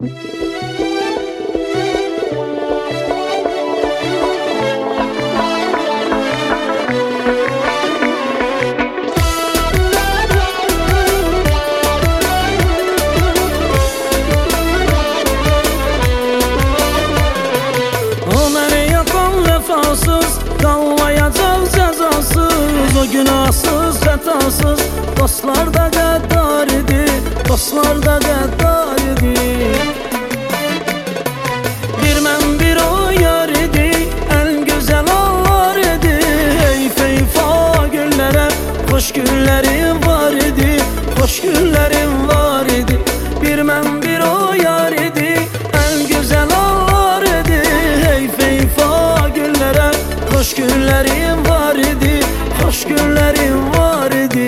Qalmayacaq cəzasız, o günahsız, xətasız. Dostlar da qəddar idi, dostlar da qəddar idi. Bir mən bir o yar idi, ən gözəl anlar idi. Heyfa günlərə, xoş günlərim var idi, xoş günlərim var idi. Bir mən bir o yar idi, ən gözəl anlar idi. Heyfa günlərə, xoş günlərim var idi, xoş günlərim var idi.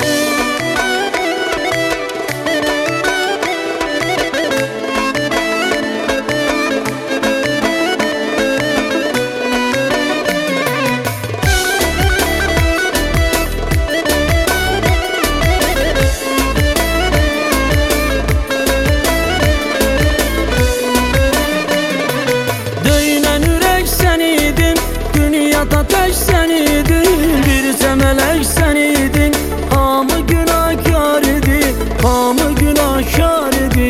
Dünyada tək sən idin, bircə mələk sən idin. Hamı günahkar idi, hamı günahkar idi.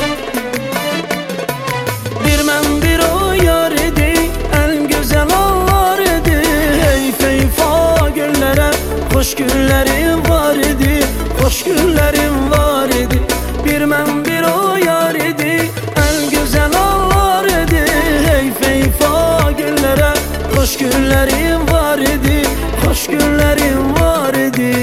Bir mən bir o yar idi, ən gözəl anlar idi. Heyfa günlərə, xoş günlərim var idi, xoş günlərim var idi. Bir mən bir o yar idi, ən gözəl anlar idi. Heyfa günlərə, xoş günlərim var idi, xoş günlərim var idi.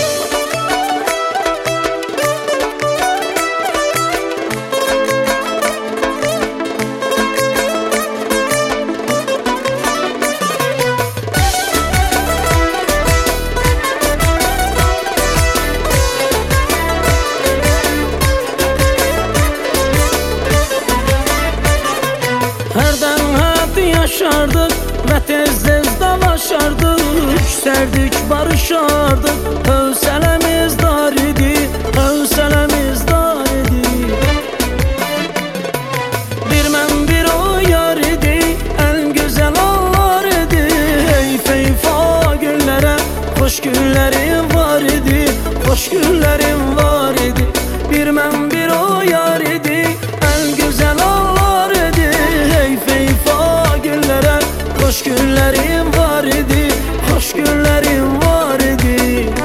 Hərdən həyatı yaşardıq və tez-tez dalaşardıq. Yüksəldik, barışardıq, hövsələmiz dar idi, hövsələmiz dar idi. Bir mən bir o yar idi, ən gözəl anlar idi. Heyfa günlərə, xoş günlərim var idi, xoş günlərim var idi. Bir mən bir o yar idi, ən gözəl anlar idi. Heyfa günlərə, xoş günlərim var idi, xoş günlərim var idi.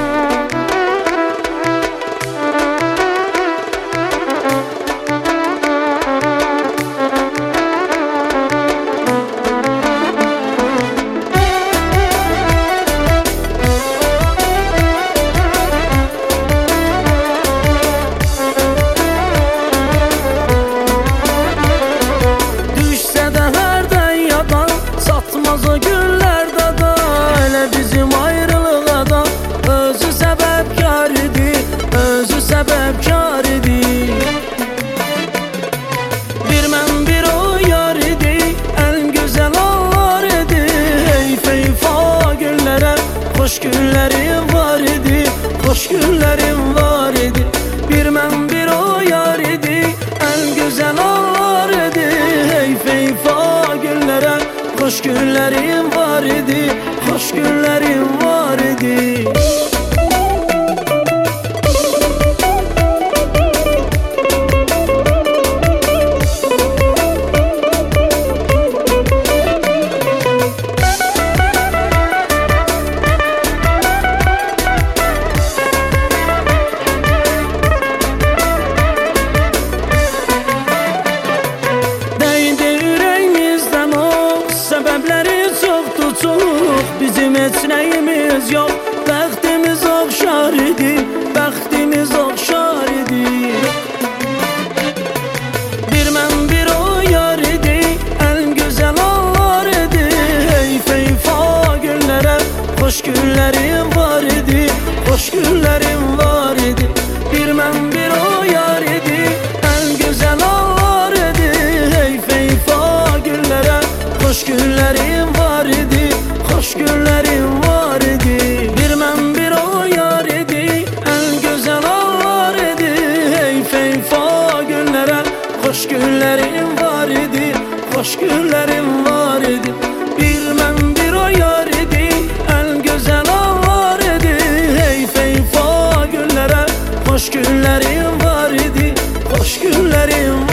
Düşsə də hərdən yadan, satmaz o günlərdə da. Elə bizim ayrılığa da özü səbəbkar idi, özü səbəbkar idi. Bir mən bir o yar idi, ən gözəl anlar idi. Heyfa günlərə, xoş günlərim var idi, xoş günlərim var idi. Bir mən bir o yar idi, ən gözəl anlar idi. Heyfa günlərə, xoş günlərim var idi, xoş günlərim var idi. Bizim heç nəyimiz yox, bəxtimiz oxşar idi, bəxtimiz oxşar idi. Bir mən bir o yar idi, ən gözəl anlar idi. Heyfa günlərə, xoş günlərim var idi, xoş günlərim var idi. Bir mən bir o yar idi, ən gözəl anlar idi. Heyfa günlərə, xoş günlərim var idi, xoş günlərim var idi. Bir mən bir o yar idi, ən gözəl anlar idi. Heyfa günlərə, hoş günlerim var idi, hoş günlerim var idi. Bir mən bir o yar idi, en güzel anlar idi. Hey feyfa günlere, hoş günlerim var idi, hoş günlerim var idi.